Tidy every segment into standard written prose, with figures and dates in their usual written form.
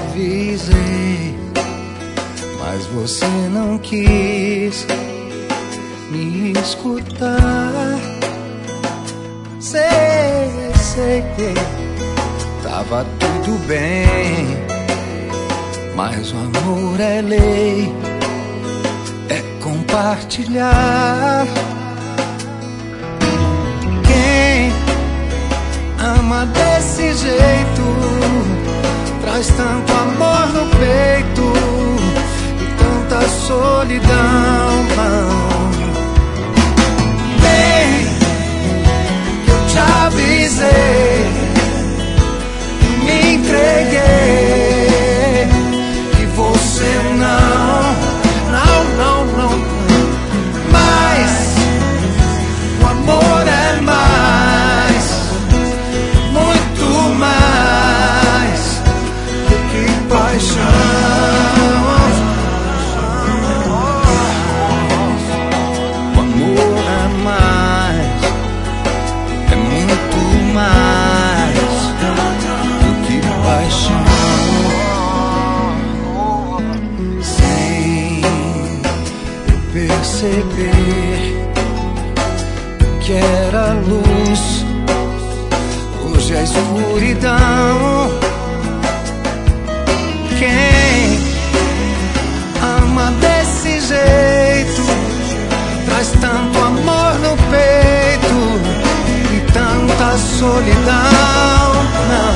avisei, mas você não quis me escutar. Sei, tava tudo bem, mas o amor é lei, é compartilhar. Quem ama desse jeito traz tanto amor no peito e tanta solidão. Bem, eu te avisei, me entreguei e você não. Mas o amor é mais, muito mais do que paixão. O amor é mais, é muito mais do que paixão. Sem eu perceber que era luz, hoje é escuridão. Quem ama desse jeito traz tanto amor no peito e tanta solidão. Não.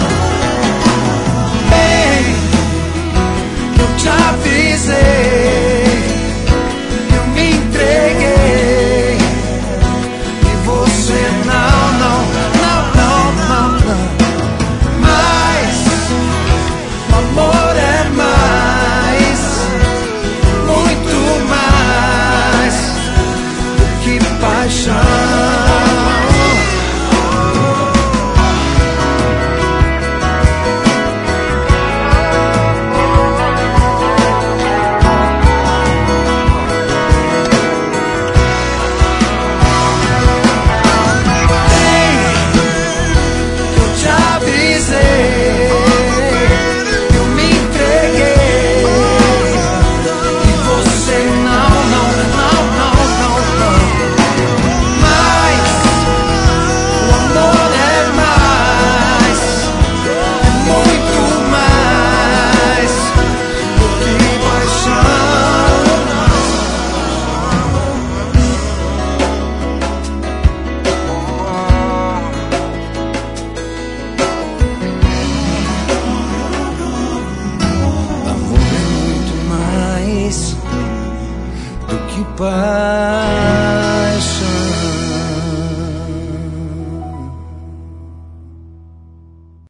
Bem, eu te avisei, eu me entreguei e você não. Mas o amor é mais, muito mais do que paixão. Do que paixão.